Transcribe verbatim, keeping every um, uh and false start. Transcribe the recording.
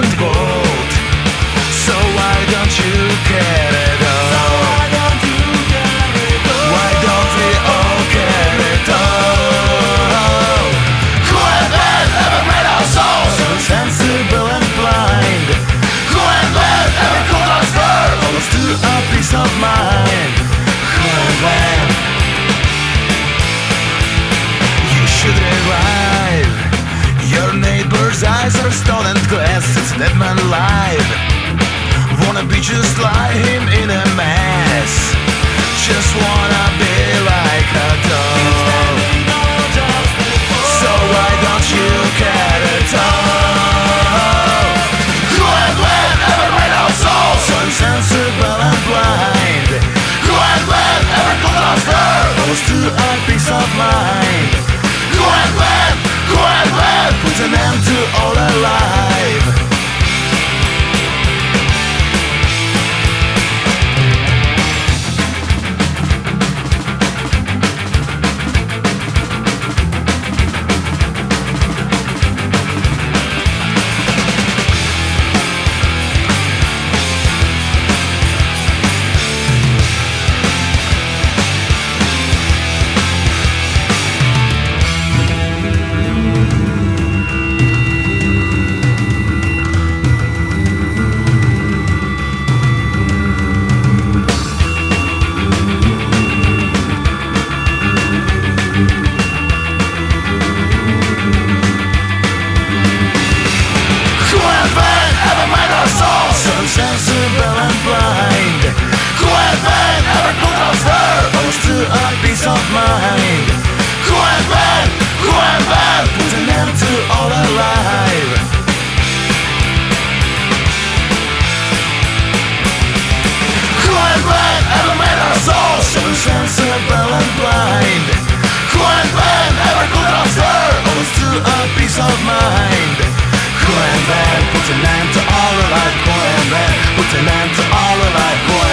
and bold. So why don't you get it all? Why don't we all get it all? Who and when ever made our souls so insensible and blind? Who and when ever called us firm almost to a peace of mind? Who and when you should revive your neighbor's eyes are stone and glass, it's dead man alive. Wanna be just like him in a mess, just wanna be like a dog. So why don't you get it all? Who and when ever made our souls so insensible and blind? Who and when ever called us firm almost to a peace of mind? Who and when, who and when put an end to all alive? Sensible and blind. Who and when ever called us firm almost to a peace of mind? Who and when, who and when put an end to all alive? Who and when ever made our souls so insensible and blind? Who and when ever called us firm almost to a peace of mind? Who and when put an end to all alive? Who and when put an end to all alive? Who